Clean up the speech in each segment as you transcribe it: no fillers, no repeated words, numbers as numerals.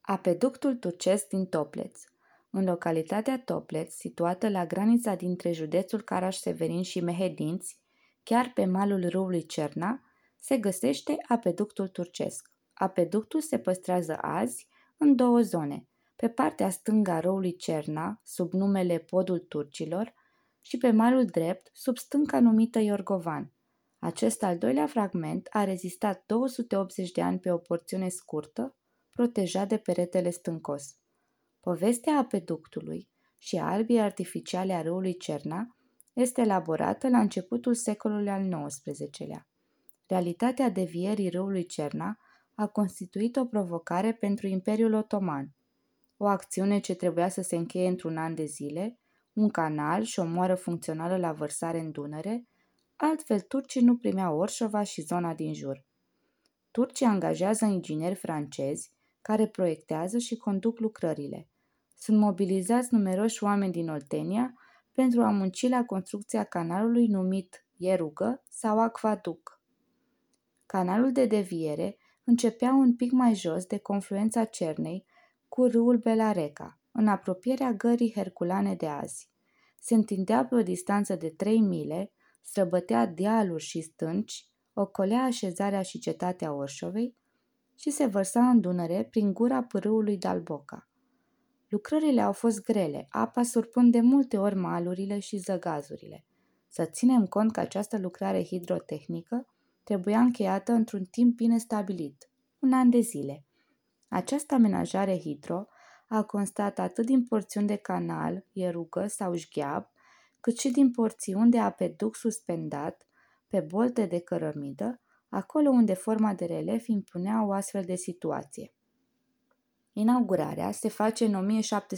Apeductul turcesc din Topleț. În localitatea Topleț, situată la granița dintre județul Caraș-Severin și Mehedinți, chiar pe malul râului Cerna, se găsește apeductul turcesc. Apeductul se păstrează azi în două zone, pe partea stângă a râului Cerna, sub numele Podul Turcilor, și pe malul drept, sub stânca numită Iorgovan. Acest al doilea fragment a rezistat 280 de ani pe o porțiune scurtă, protejat de peretele stâncos. Povestea apeductului și a albii artificiale a râului Cerna este elaborată la începutul secolului al XIX-lea. Realitatea devierii râului Cerna a constituit o provocare pentru Imperiul Otoman, o acțiune ce trebuia să se încheie într-un an de zile, un canal și o moară funcțională la vărsare în Dunăre, altfel turcii nu primeau Orșova și zona din jur. Turcii angajează ingineri francezi care proiectează și conduc lucrările. Sunt mobilizați numeroși oameni din Oltenia pentru a munci la construcția canalului numit Ierugă sau Acvaduc. Canalul de deviere începea un pic mai jos de confluența Cernei cu râul Belareca, în apropierea gării herculane de azi. Se întindea pe o distanță de 3 mile, străbătea dealuri și stânci, ocolea așezarea și cetatea Orșovei și se vărsa în Dunăre prin gura pârâului Dalboca. Lucrările au fost grele, apa surpând de multe ori malurile și zăgazurile. Să ținem cont că această lucrare hidrotehnică trebuia încheiată într-un timp bine stabilit, un an de zile. Această amenajare hidro a constat atât din porțiuni de canal, ierugă sau șgheab, cât și din porțiuni de apeduc suspendat pe bolte de cărămidă, acolo unde forma de relief impunea o astfel de situație. Inaugurarea se face în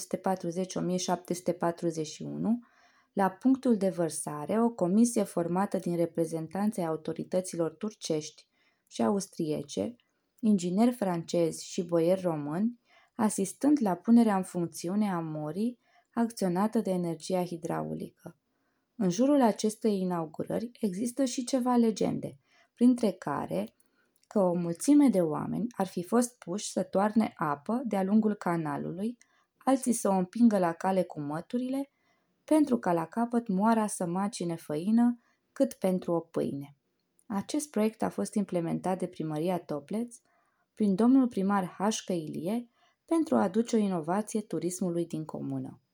1740-1741, la punctul de vărsare, o comisie formată din reprezentanții autorităților turcești și austriece, ingineri francezi și boieri români, asistând la punerea în funcțiune a morii acționată de energia hidraulică. În jurul acestei inaugurări există și ceva legende, printre care că o mulțime de oameni ar fi fost puși să toarne apă de-a lungul canalului, alții să o împingă la cale cu măturile, pentru ca la capăt moara să macine făină cât pentru o pâine. Acest proiect a fost implementat de primăria Topleț prin domnul primar Hașcă Ilie pentru a aduce o inovație turismului din comună.